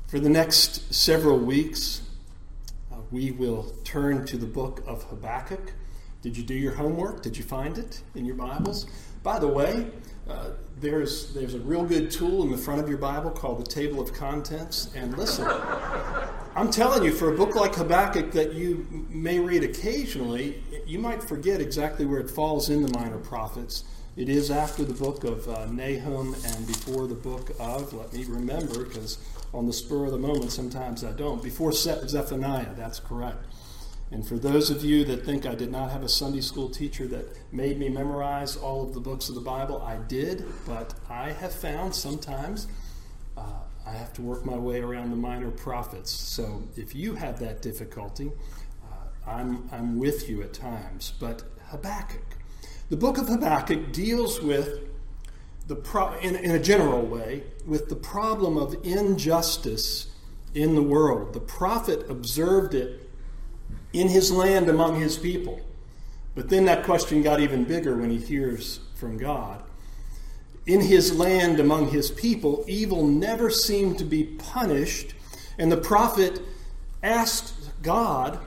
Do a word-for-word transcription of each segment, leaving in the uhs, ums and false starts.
For the next several weeks, uh, we will turn to the book of Habakkuk. Did you do your homework? Did you find it in your Bibles? By the way, uh, there's there's a real good tool in the front of your Bible called the Table of Contents. And listen, I'm telling you, for a book like Habakkuk that you may read occasionally, you might forget exactly where it falls in the minor prophets. It is after the book of uh, Nahum and before the book of, let me remember, because on the spur of the moment sometimes I don't, before Zephaniah, that's correct. And for those of you that think I did not have a Sunday school teacher that made me memorize all of the books of the Bible, I did, but I have found sometimes uh, I have to work my way around the minor prophets. So if you have that difficulty, uh, I'm, I'm with you at times. But Habakkuk. The book of Habakkuk deals with, the pro- in, in a general way, with the problem of injustice in the world. The prophet observed it in his land among his people. But then that question got even bigger when he hears from God. In his land among his people, evil never seemed to be punished. And the prophet asked God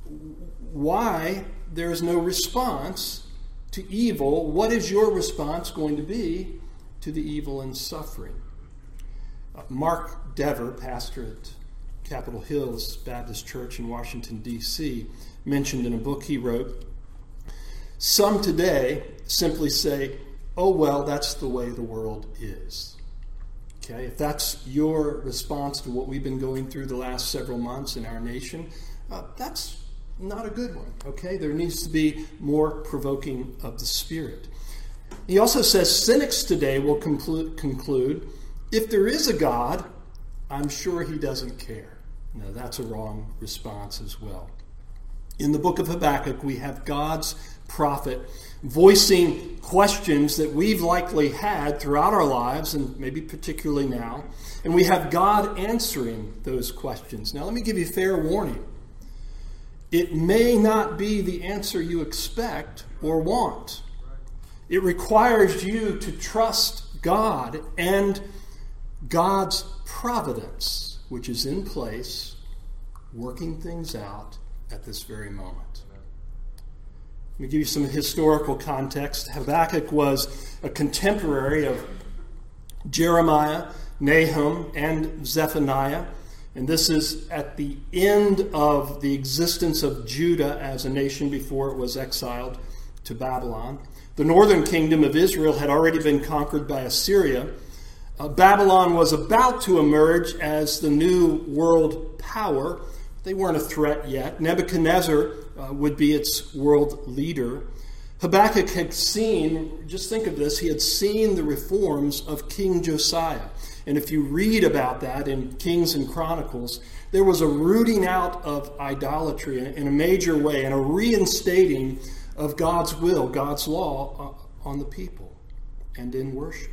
why there is no response to evil. What is your response going to be to the evil and suffering? Uh, Mark Dever, pastor at Capitol Hills Baptist Church in Washington, D C, mentioned in a book he wrote, some today simply say, oh, well, that's the way the world is. Okay, if that's your response to what we've been going through the last several months in our nation, uh, that's not a good one, okay? There needs to be more provoking of the Spirit. He also says cynics today will conclude, conclude if there is a God, I'm sure he doesn't care. No, that's a wrong response as well. In the book of Habakkuk, we have God's prophet voicing questions that we've likely had throughout our lives, and maybe particularly now, and we have God answering those questions. Now, let me give you fair warning. It may not be the answer you expect or want. It requires you to trust God and God's providence, which is in place, working things out at this very moment. Let me give you some historical context. Habakkuk was a contemporary of Jeremiah, Nahum, and Zephaniah. And this is at the end of the existence of Judah as a nation before it was exiled to Babylon. The northern kingdom of Israel had already been conquered by Assyria. Uh, Babylon was about to emerge as the new world power. They weren't a threat yet. Nebuchadnezzar uh, would be its world leader. Habakkuk had seen, just think of this, he had seen the reforms of King Josiah. And if you read about that in Kings and Chronicles, there was a rooting out of idolatry in a major way and a reinstating of God's will, God's law on the people and in worship.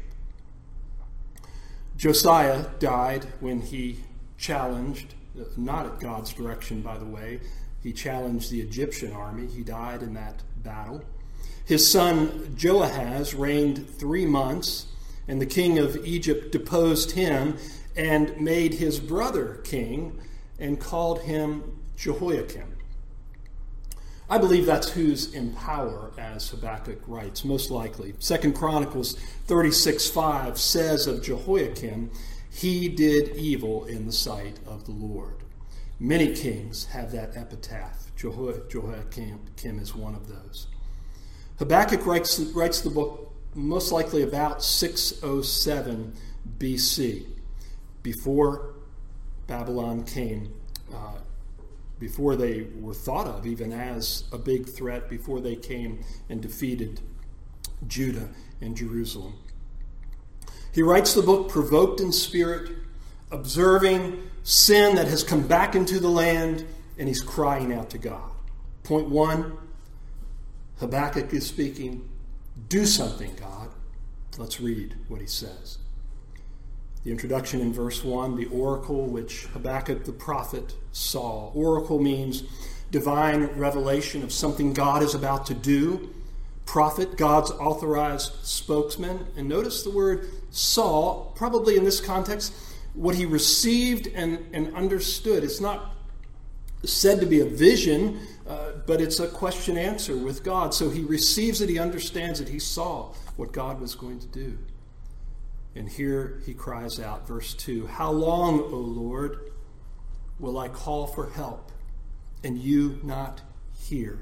Josiah died when he challenged, not at God's direction, by the way, he challenged the Egyptian army. He died in that battle. His son Joahaz reigned three months. And the king of Egypt deposed him and made his brother king and called him Jehoiakim. I believe that's who's in power, as Habakkuk writes, most likely. Second Chronicles thirty-six five says of Jehoiakim, he did evil in the sight of the Lord. Many kings have that epitaph. Jehoiakim is one of those. Habakkuk writes, writes the book most likely about six oh seven B C, before Babylon came, uh, before they were thought of even as a big threat, before they came and defeated Judah and Jerusalem. He writes the book provoked in spirit, observing sin that has come back into the land, and he's crying out to God. Point one, Habakkuk is speaking, do something, God. Let's read what he says. The introduction in verse one, the oracle which Habakkuk the prophet saw. Oracle means divine revelation of something God is about to do. Prophet, God's authorized spokesman. And notice the word saw, probably in this context, what he received and, and understood. It's not said to be a vision, uh, but it's a question answer with God. So he receives it, he understands it, he saw what God was going to do. And here he cries out, verse two, "How long, O Lord, will I call for help, and you not hear?"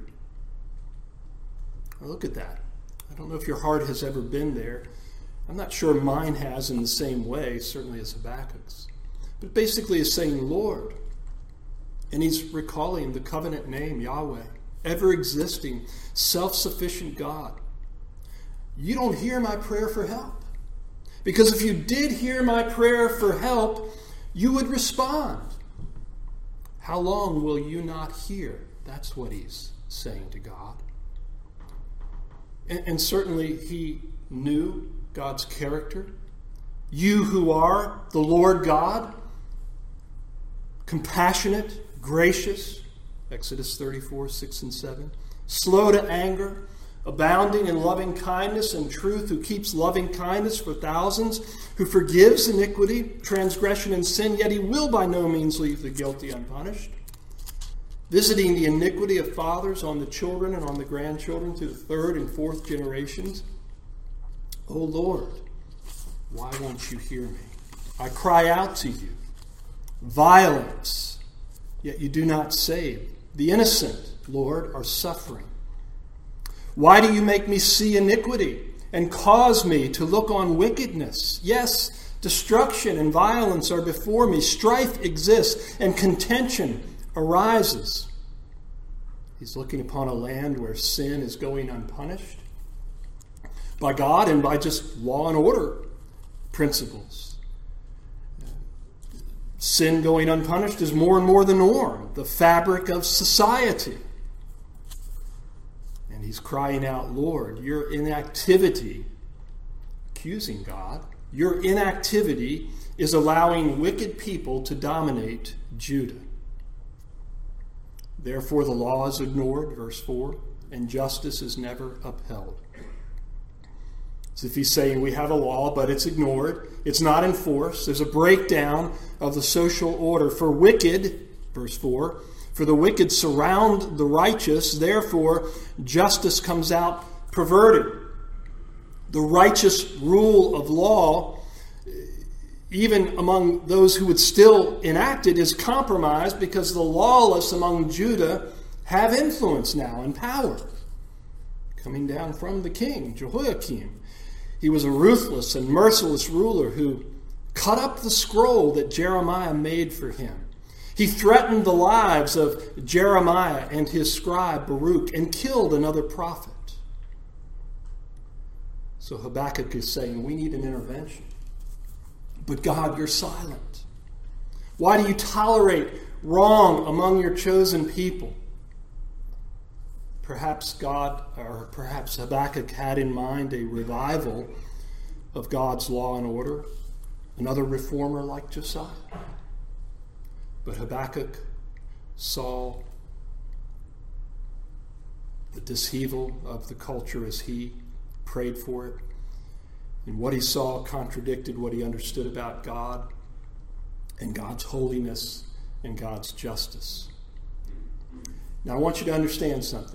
Well, look at that. I don't know if your heart has ever been there. I'm not sure mine has in the same way, certainly as Habakkuk's. But basically is saying, Lord. And he's recalling the covenant name, Yahweh, ever-existing, self-sufficient God. You don't hear my prayer for help. Because if you did hear my prayer for help, you would respond. How long will you not hear? That's what he's saying to God. And, and certainly he knew God's character. You who are the Lord God, compassionate, gracious, Exodus thirty-four, six and seven, slow to anger, abounding in loving kindness and truth, who keeps loving kindness for thousands, who forgives iniquity, transgression, and sin, yet he will by no means leave the guilty unpunished, visiting the iniquity of fathers on the children and on the grandchildren to the third and fourth generations. O Lord, why won't you hear me? I cry out to you. Violence, yet you do not save. The innocent, Lord, are suffering. Why do you make me see iniquity and cause me to look on wickedness? Yes, destruction and violence are before me. Strife exists and contention arises. He's looking upon a land where sin is going unpunished by God and by just law and order principles. Sin going unpunished is more and more the norm, the fabric of society. And he's crying out, Lord, your inactivity, accusing God, your inactivity is allowing wicked people to dominate Judah. Therefore the law is ignored, verse four, and justice is never upheld. As if he's saying we have a law, but it's ignored. It's not enforced. There's a breakdown of the social order. For wicked, verse four, for the wicked surround the righteous, therefore justice comes out perverted. The righteous rule of law, even among those who would still enact it, is compromised because the lawless among Judah have influence now and power. Coming down from the king, Jehoiakim. He was a ruthless and merciless ruler who cut up the scroll that Jeremiah made for him. He threatened the lives of Jeremiah and his scribe Baruch and killed another prophet. So Habakkuk is saying, we need an intervention. But God, you're silent. Why do you tolerate wrong among your chosen people? Perhaps God, or perhaps Habakkuk had in mind a revival of God's law and order, another reformer like Josiah. But Habakkuk saw the dishevel of the culture as he prayed for it. And what he saw contradicted what he understood about God and God's holiness and God's justice. Now I want you to understand something.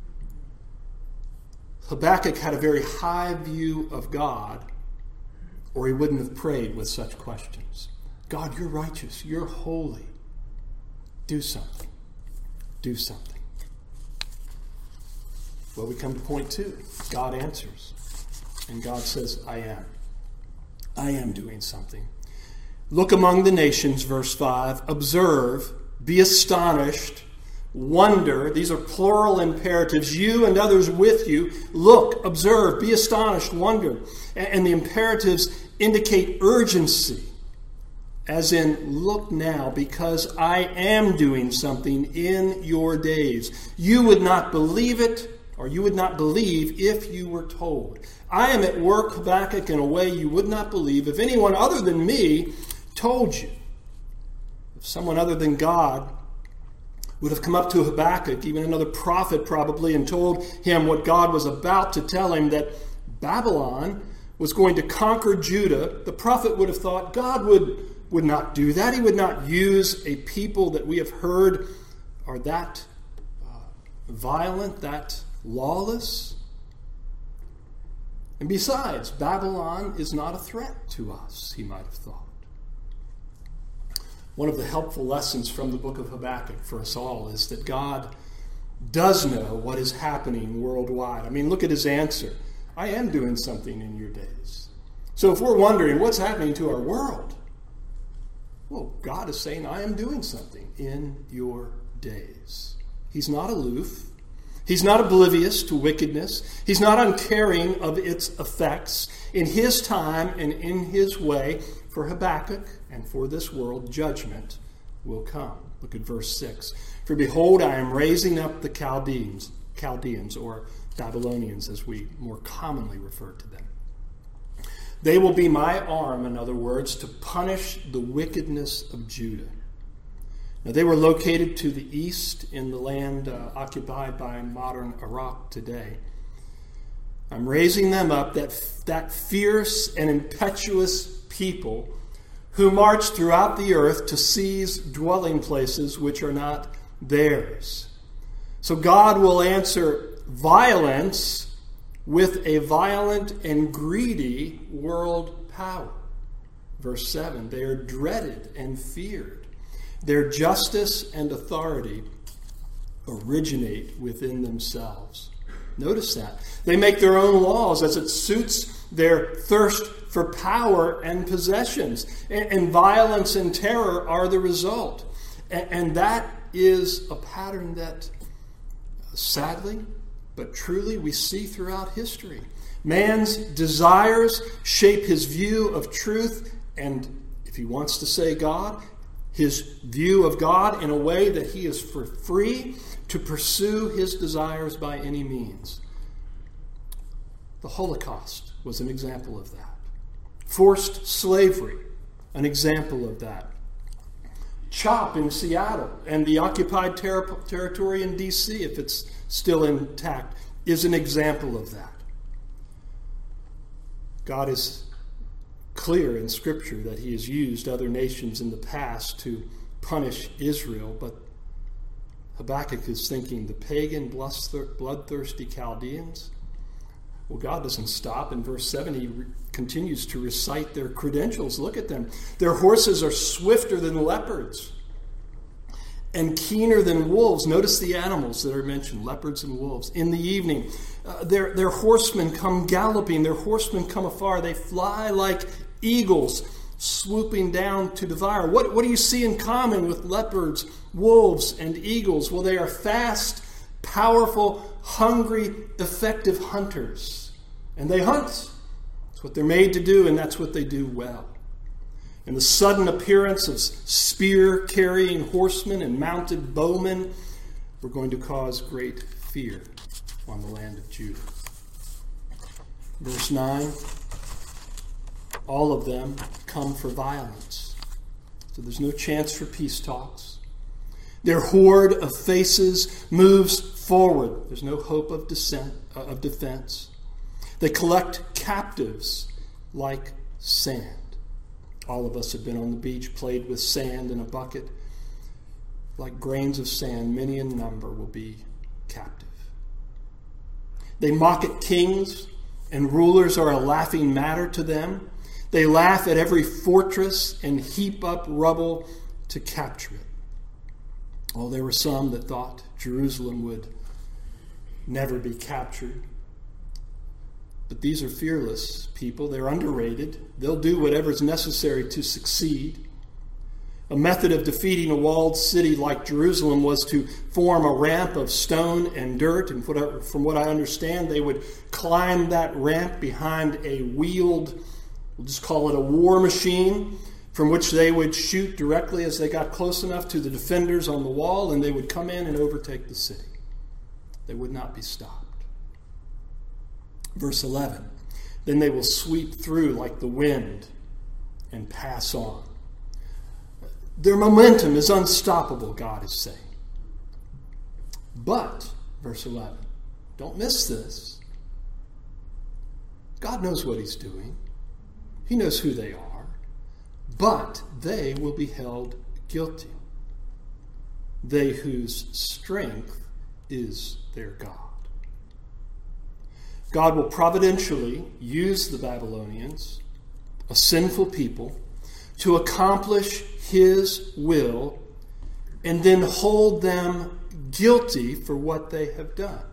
Habakkuk had a very high view of God, or he wouldn't have prayed with such questions. God, you're righteous. You're holy. Do something. Do something. Well, we come to point two. God answers. And God says, I am. I am doing something. Look among the nations, verse five. Observe, be astonished, wonder. These are plural imperatives. You and others with you. Look, observe, be astonished, wonder. And the imperatives indicate urgency. As in, look now, because I am doing something in your days. You would not believe it, or you would not believe if you were told. I am at work, Habakkuk, in a way you would not believe if anyone other than me told you. If someone other than God would have come up to Habakkuk, even another prophet probably, and told him what God was about to tell him, that Babylon was going to conquer Judah, the prophet would have thought God would, would not do that. He would not use a people that we have heard are that uh, violent, that lawless. And besides, Babylon is not a threat to us, he might have thought. One of the helpful lessons from the book of Habakkuk for us all is that God does know what is happening worldwide. I mean, look at his answer. I am doing something in your days. So if we're wondering what's happening to our world, well, God is saying, I am doing something in your days. He's not aloof. He's not oblivious to wickedness. He's not uncaring of its effects. In his time and in his way, for Habakkuk and for this world, judgment will come. Look at verse six. For behold, I am raising up the Chaldeans, Chaldeans or Babylonians as we more commonly refer to them. They will be my arm, in other words, to punish the wickedness of Judah. Now, they were located to the east in the land uh, occupied by modern Iraq today. I'm raising them up, that, that fierce and impetuous people who march throughout the earth to seize dwelling places which are not theirs. So God will answer violence with a violent and greedy world power. Verse seven, they are dreaded and feared. Their justice and authority originate within themselves. Notice that. They make their own laws as it suits their thirst for power and possessions. And, and violence and terror are the result. And, and that is a pattern that, sadly, but truly, we see throughout history. Man's desires shape his view of truth, and if he wants to say God, his view of God in a way that he is for free to pursue his desires by any means. The Holocaust was an example of that. Forced slavery, an example of that. CHOP in Seattle and the occupied ter- territory in D C, if it's still intact, is an example of that. God is clear in Scripture that he has used other nations in the past to punish Israel, but Habakkuk is thinking the pagan, bloodthirsty Chaldeans. Well, God doesn't stop. In verse seven, he re- continues to recite their credentials. Look at them. Their horses are swifter than leopards and keener than wolves. Notice the animals that are mentioned, leopards and wolves. In the evening, uh, their, their horsemen come galloping. Their horsemen come afar. They fly like eagles, swooping down to devour. What, what do you see in common with leopards, wolves, and eagles? Well, they are fast, powerful, hungry, effective hunters. And they hunt. That's what they're made to do, and that's what they do well. And the sudden appearance of spear-carrying horsemen and mounted bowmen were going to cause great fear on the land of Judah. Verse nine, all of them come for violence. So there's no chance for peace talks. Their horde of faces moves forward. There's no hope of dissent, uh, of defense. They collect captives like sand. All of us have been on the beach, played with sand in a bucket. Like grains of sand, many in number will be captive. They mock at kings, and rulers are a laughing matter to them. They laugh at every fortress and heap up rubble to capture it. Oh, there were some that thought Jerusalem would never be captured. But these are fearless people. They're underrated. They'll do whatever is necessary to succeed. A method of defeating a walled city like Jerusalem was to form a ramp of stone and dirt. And from what I understand, they would climb that ramp behind a wheeled, we'll just call it a war machine, from which they would shoot directly as they got close enough to the defenders on the wall, and they would come in and overtake the city. They would not be stopped. Verse eleven, then they will sweep through like the wind and pass on. Their momentum is unstoppable, God is saying. But, verse eleven, don't miss this. God knows what he's doing. He knows who they are. but they will be held guilty. They whose strength is their God. God will providentially use the Babylonians, a sinful people, to accomplish his will and then hold them guilty for what they have done.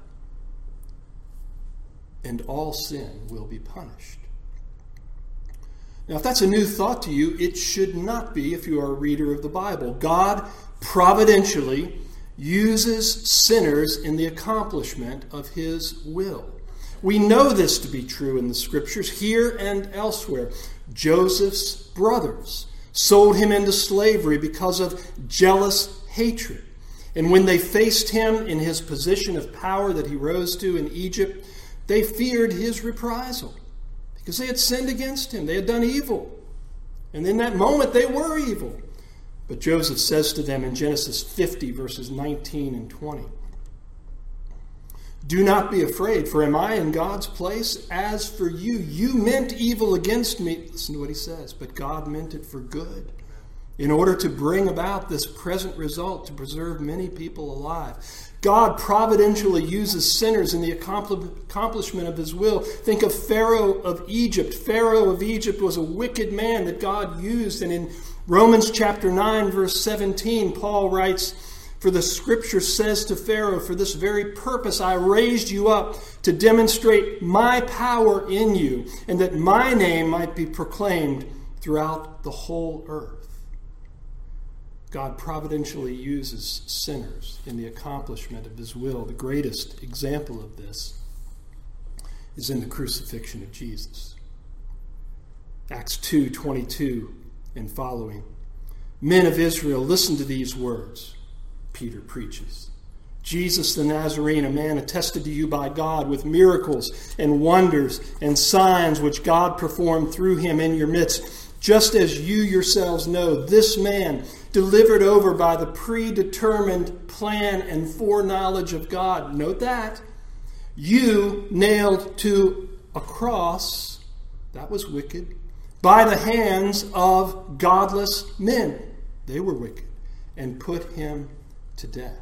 And all sin will be punished. Now, if that's a new thought to you, it should not be if you are a reader of the Bible. God providentially uses sinners in the accomplishment of his will. We know this to be true in the Scriptures, here and elsewhere. Joseph's brothers sold him into slavery because of jealous hatred. And when they faced him in his position of power that he rose to in Egypt, they feared his reprisal because they had sinned against him. They had done evil. And in that moment, they were evil. But Joseph says to them in Genesis fifty, verses nineteen and twenty, "Do not be afraid, for am I in God's place? As for you, you meant evil against me." Listen to what he says. "But God meant it for good, in order to bring about this present result, to preserve many people alive." God providentially uses sinners in the accomplishment of his will. Think of Pharaoh of Egypt. Pharaoh of Egypt was a wicked man that God used. And in Romans chapter nine, verse seventeen, Paul writes, "For the Scripture says to Pharaoh, for this very purpose I raised you up, to demonstrate my power in you, and that my name might be proclaimed throughout the whole earth." God providentially uses sinners in the accomplishment of his will. The greatest example of this is in the crucifixion of Jesus. Acts two twenty-two and following. "Men of Israel, listen to these words," Peter preaches. "Jesus the Nazarene, a man attested to you by God with miracles and wonders and signs which God performed through him in your midst, just as you yourselves know, this man, delivered over by the predetermined plan and foreknowledge of God," note that, "you nailed to a cross," that was wicked, "by the hands of godless men," they were wicked, "and put him to death."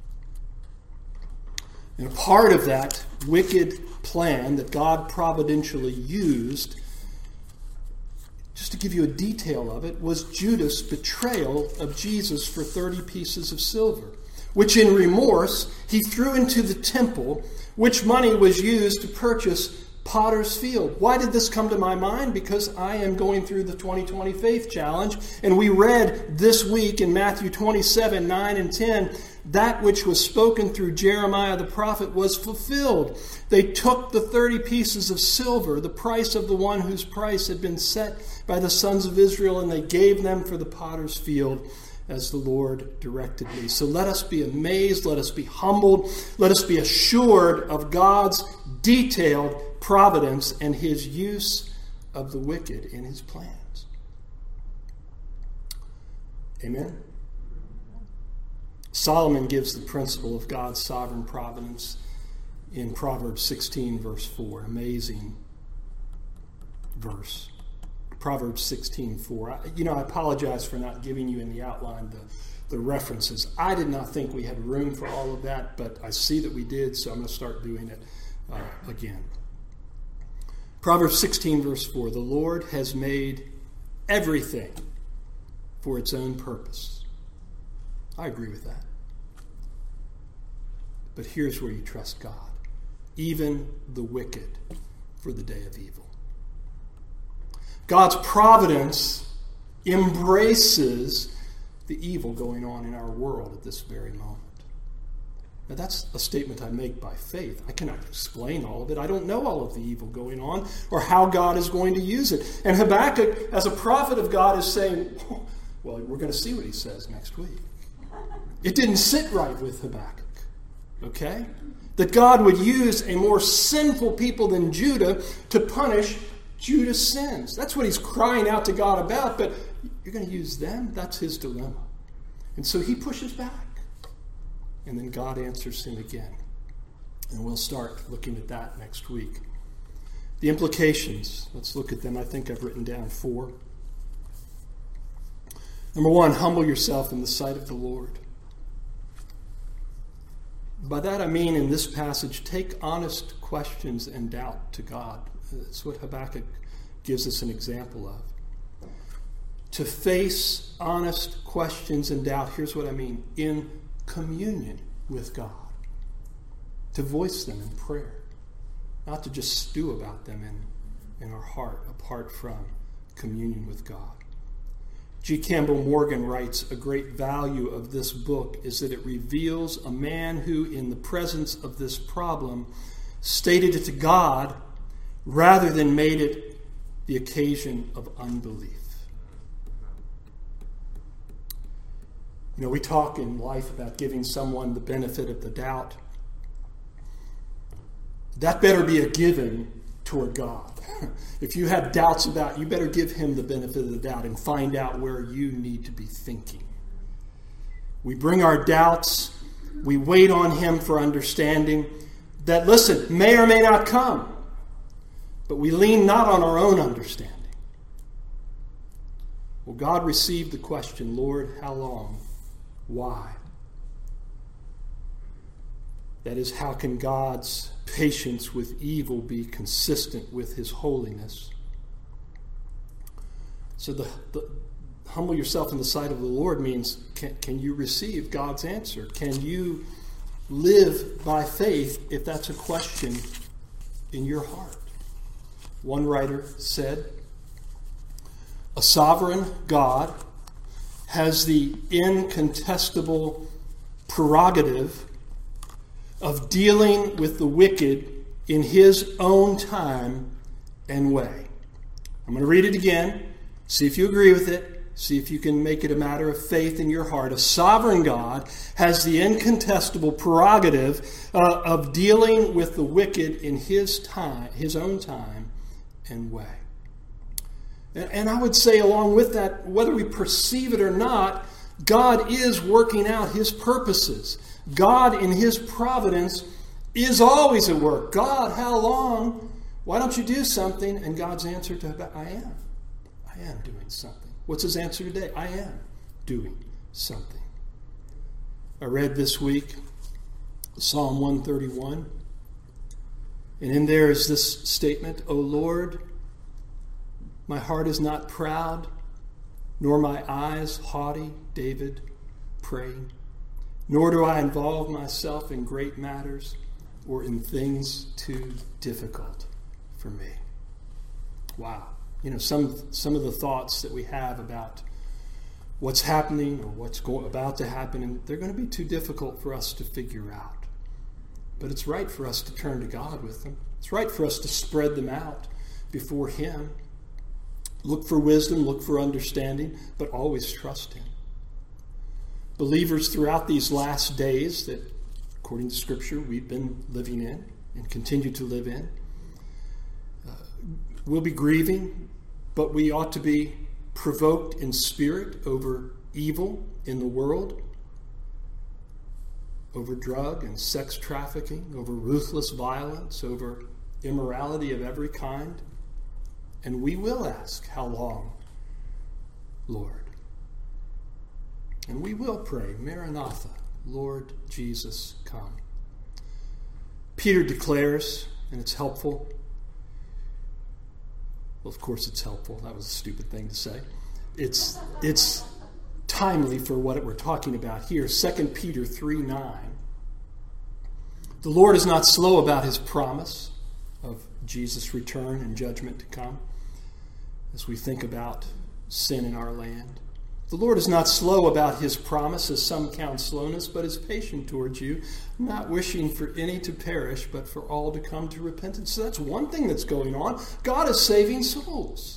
And a part of that wicked plan that God providentially used, just to give you a detail of it, was Judas' betrayal of Jesus for thirty pieces of silver, which in remorse he threw into the temple, which money was used to purchase Potter's Field. Why did this come to my mind? Because I am going through the twenty twenty Faith Challenge, and we read this week in Matthew twenty-seven, nine and ten, that which was spoken through Jeremiah the prophet was fulfilled. They took the thirty pieces of silver, the price of the one whose price had been set by the sons of Israel, and they gave them for the Potter's Field, as the Lord directed me. So let us be amazed, let us be humbled, let us be assured of God's detailed providence and his use of the wicked in his plans. Amen? Solomon gives the principle of God's sovereign providence in Proverbs sixteen, verse four. Amazing verse. Proverbs sixteen, four. You know, I apologize for not giving you in the outline the, the references. I did not think we had room for all of that, but I see that we did, so I'm going to start doing it uh, again. Proverbs sixteen, verse four. "The Lord has made everything for its own purpose." I agree with that. But here's where you trust God. "Even the wicked for the day of evil." God's providence embraces the evil going on in our world at this very moment. Now, that's a statement I make by faith. I cannot explain all of it. I don't know all of the evil going on or how God is going to use it. And Habakkuk, as a prophet of God, is saying, well, we're going to see what he says next week. It didn't sit right with Habakkuk, okay? That God would use a more sinful people than Judah to punish Judah's sins. That's what he's crying out to God about, but you're going to use them? That's his dilemma. And so he pushes back. And then God answers him again. And we'll start looking at that next week. The implications, let's look at them. I think I've written down four. Number one, humble yourself in the sight of the Lord. By that I mean, in this passage, take honest questions and doubt to God. That's what Habakkuk gives us an example of. To face honest questions and doubt, here's what I mean, in communion with God. To voice them in prayer. Not to just stew about them in, in our heart, apart from communion with God. G. Campbell Morgan writes, a great value of this book is that it reveals a man who, in the presence of this problem, stated it to God rather than made it the occasion of unbelief. You know, we talk in life about giving someone the benefit of the doubt. That better be a given toward God. If you have doubts about, you better give him the benefit of the doubt and find out where you need to be thinking. We bring our doubts, we wait on him for understanding that, listen, may or may not come, but we lean not on our own understanding. Well, God received the question, Lord, how long? Why? That is, how can God's patience with evil be consistent with his holiness? So the, the humble yourself in the sight of the Lord means, can, can you receive God's answer? Can you live by faith if that's a question in your heart? One writer said, a sovereign God has the incontestable prerogative of dealing with the wicked in his own time and way. I'm going to read it again. See if you agree with it. See if you can make it a matter of faith in your heart. A sovereign God has the incontestable prerogative uh, of dealing with the wicked in his time, his own time and way. And, and I would say along with that, whether we perceive it or not, God is working out his purposes. God in his providence is always at work. God, how long? Why don't you do something? And God's answer to Habakkuk, I am. I am doing something. What's his answer today? I am doing something. I read this week Psalm one thirty-one. And in there is this statement, O Lord, my heart is not proud, nor my eyes haughty, David praying. Nor do I involve myself in great matters or in things too difficult for me. Wow. You know, some some of the thoughts that we have about what's happening or what's go- about to happen, and they're going to be too difficult for us to figure out. But it's right for us to turn to God with them. It's right for us to spread them out before him. Look for wisdom, look for understanding, but always trust him. Believers throughout these last days that, according to Scripture, we've been living in and continue to live in, uh, we'll be grieving, but we ought to be provoked in spirit over evil in the world, over drug and sex trafficking, over ruthless violence, over immorality of every kind. And we will ask, how long, Lord? And we will pray, Maranatha, Lord Jesus, come. Peter declares, and it's helpful. Well, of course it's helpful. That was a stupid thing to say. It's it's timely for what we're talking about here. Second Peter three nine. The Lord is not slow about his promise of Jesus' return and judgment to come as we think about sin in our land. The Lord is not slow about his promise, as some count slowness, but is patient towards you, not wishing for any to perish, but for all to come to repentance. So that's one thing that's going on. God is saving souls.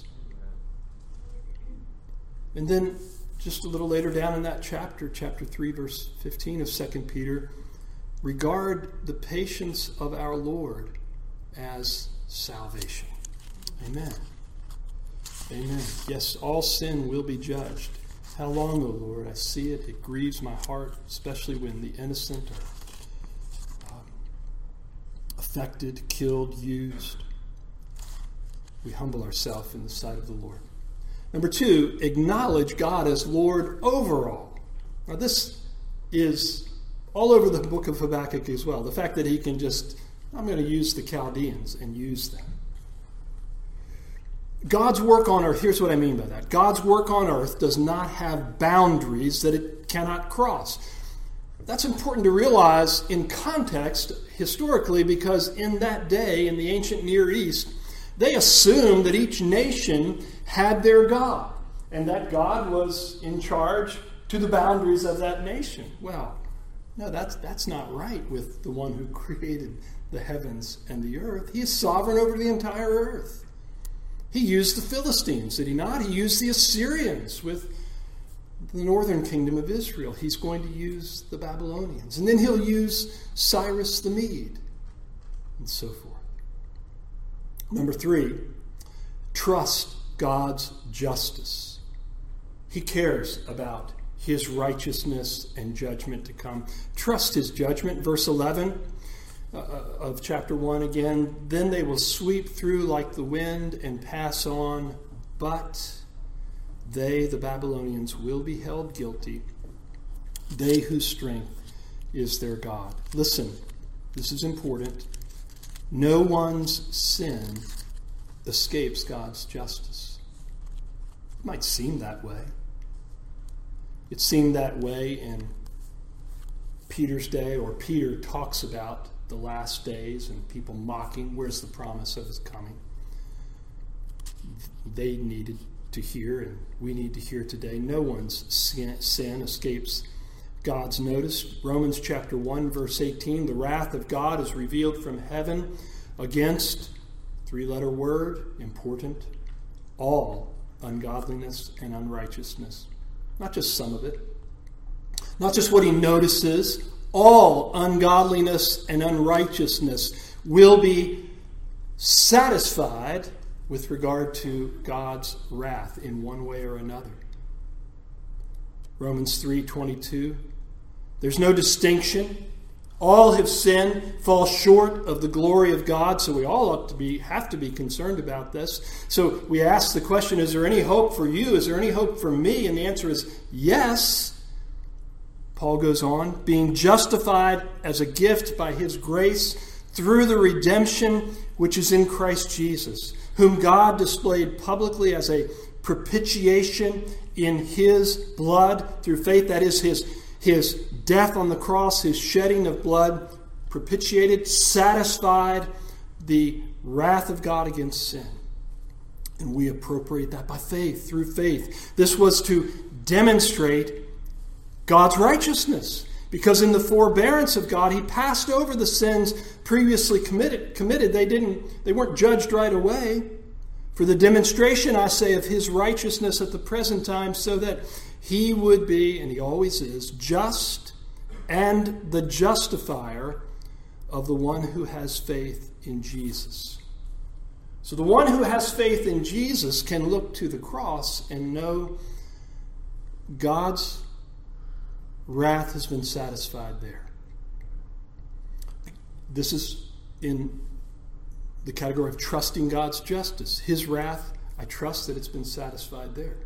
And then just a little later down in that chapter, chapter three, verse fifteen of Second Peter, regard the patience of our Lord as salvation. Amen. Amen. Yes, all sin will be judged. How long, O Lord? I see it. It grieves my heart, especially when the innocent are um, affected, killed, used. We humble ourselves in the sight of the Lord. Number two, acknowledge God as Lord over all. Now this is all over the book of Habakkuk as well. The fact that he can just, I'm going to use the Chaldeans and use them. God's work on earth, here's what I mean by that. God's work on earth does not have boundaries that it cannot cross. That's important to realize in context historically, because in that day, in the ancient Near East, they assumed that each nation had their God, and that God was in charge to the boundaries of that nation. Well, no, that's, that's not right with the one who created the heavens and the earth. He is sovereign over the entire earth. He used the Philistines, did he not? He used the Assyrians with the northern kingdom of Israel. He's going to use the Babylonians. And then he'll use Cyrus the Mede, and so forth. Number three, trust God's justice. He cares about his righteousness and judgment to come. Trust his judgment. Verse eleven uh, of chapter one again. Then they will sweep through like the wind and pass on, but they, the Babylonians, will be held guilty, they whose strength is their God. Listen, this is important. No one's sin escapes God's justice. It might seem that way. It seemed that way in Peter's day, or Peter talks about the last days and people mocking, where's the promise of his coming? They needed to hear, and we need to hear today. No one's sin, sin escapes God's notice. Romans chapter one, verse eighteen, the wrath of God is revealed from heaven against, three-letter word, important, all ungodliness and unrighteousness. Not just some of it. Not just what he notices. All ungodliness and unrighteousness will be satisfied with regard to God's wrath in one way or another. Romans three twenty-two. There's no distinction. All have sinned, fall short of the glory of God, so we all ought to be have to be concerned about this. So we ask the question, is there any hope for you? Is there any hope for me? And the answer is yes. Paul goes on, being justified as a gift by his grace through the redemption which is in Christ Jesus, whom God displayed publicly as a propitiation in his blood through faith. That is his, his death on the cross, his shedding of blood, propitiated, satisfied the wrath of God against sin. And we appropriate that by faith, through faith. This was to demonstrate God's righteousness, because in the forbearance of God, he passed over the sins previously committed. committed. They didn't, they weren't judged right away. For the demonstration, I say, of his righteousness at the present time, so that he would be, and he always is, just and the justifier of the one who has faith in Jesus. So the one who has faith in Jesus can look to the cross and know God's wrath has been satisfied there. This is in the category of trusting God's justice. His wrath, I trust that it's been satisfied there.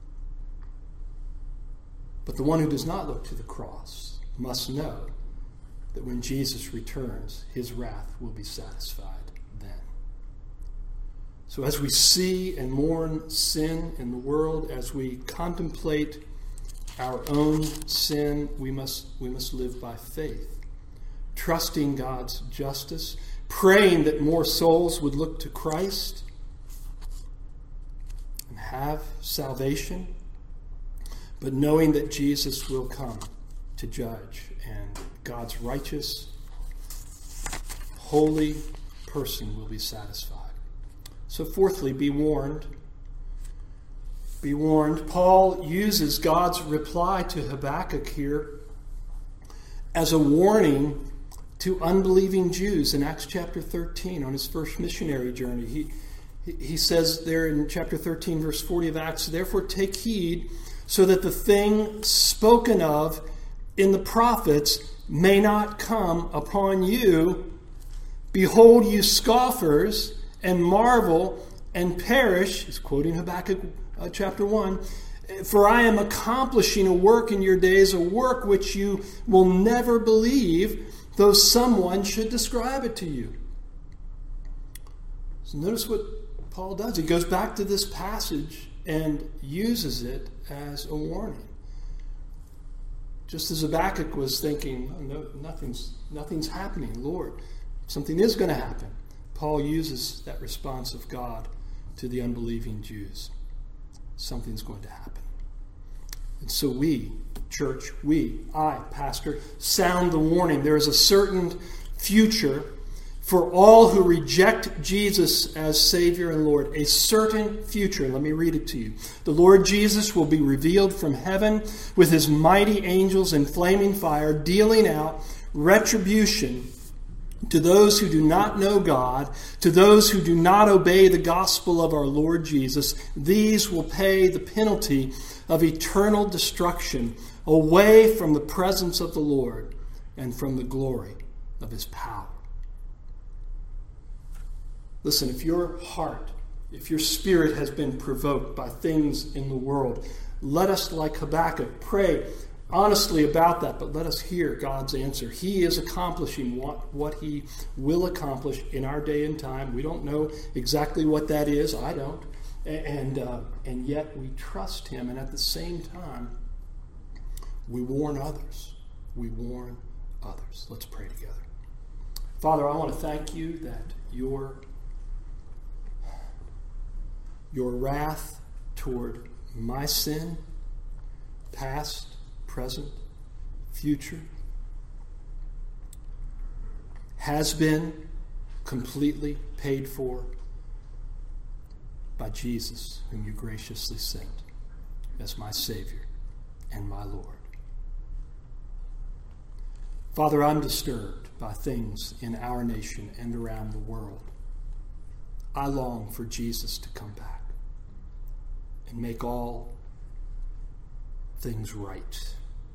But the one who does not look to the cross must know that when Jesus returns, his wrath will be satisfied then. So as we see and mourn sin in the world, as we contemplate our own sin, we must, we must live by faith, trusting God's justice, praying that more souls would look to Christ and have salvation, but knowing that Jesus will come to judge, and God's righteous, holy person will be satisfied. So fourthly, be warned. Be warned. Paul uses God's reply to Habakkuk here as a warning to unbelieving Jews in Acts chapter thirteen on his first missionary journey. He, he says there in chapter thirteen, verse forty of Acts, therefore take heed so that the thing spoken of in the prophets may not come upon you. Behold, you scoffers, and marvel and perish. He's quoting Habakkuk uh, chapter one. For I am accomplishing a work in your days, a work which you will never believe, though someone should describe it to you. So notice what Paul does. He goes back to this passage and uses it as a warning. Just as Habakkuk was thinking, no, nothing's, nothing's happening, Lord. Something is going to happen. Paul uses that response of God to the unbelieving Jews. Something's going to happen. And so we, church, we, I, pastor, sound the warning. There is a certain future for all who reject Jesus as Savior and Lord. A certain future. Let me read it to you. The Lord Jesus will be revealed from heaven with his mighty angels in flaming fire, dealing out retribution to those who do not know God, to those who do not obey the gospel of our Lord Jesus. These will pay the penalty of eternal destruction away from the presence of the Lord and from the glory of his power. Listen, if your heart, if your spirit has been provoked by things in the world, let us, like Habakkuk, pray honestly about that, but let us hear God's answer. He is accomplishing what, what he will accomplish in our day and time. We don't know exactly what that is. I don't. And, uh, and yet we trust him. And at the same time, we warn others. We warn others. Let's pray together. Father, I want to thank you that your, your wrath toward my sin, past, present, future, has been completely paid for by Jesus, whom you graciously sent as my Savior and my Lord. Father, I'm disturbed by things in our nation and around the world. I long for Jesus to come back and make all things right.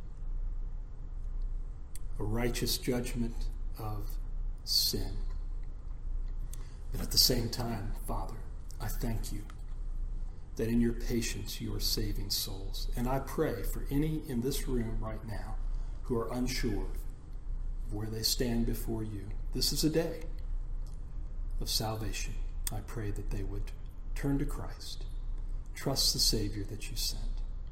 A righteous judgment of sin. But at the same time, Father, I thank you that in your patience you are saving souls. And I pray for any in this room right now who are unsure of where they stand before you. This is a day of salvation. I pray that they would turn to Christ, trust the Savior that you sent.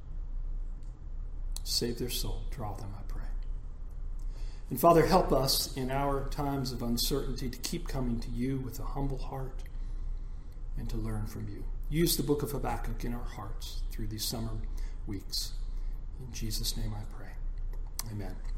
Save their soul. Draw them, I pray. And Father, help us in our times of uncertainty to keep coming to you with a humble heart and to learn from you. Use the book of Habakkuk in our hearts through these summer weeks. In Jesus' name I pray. Amen.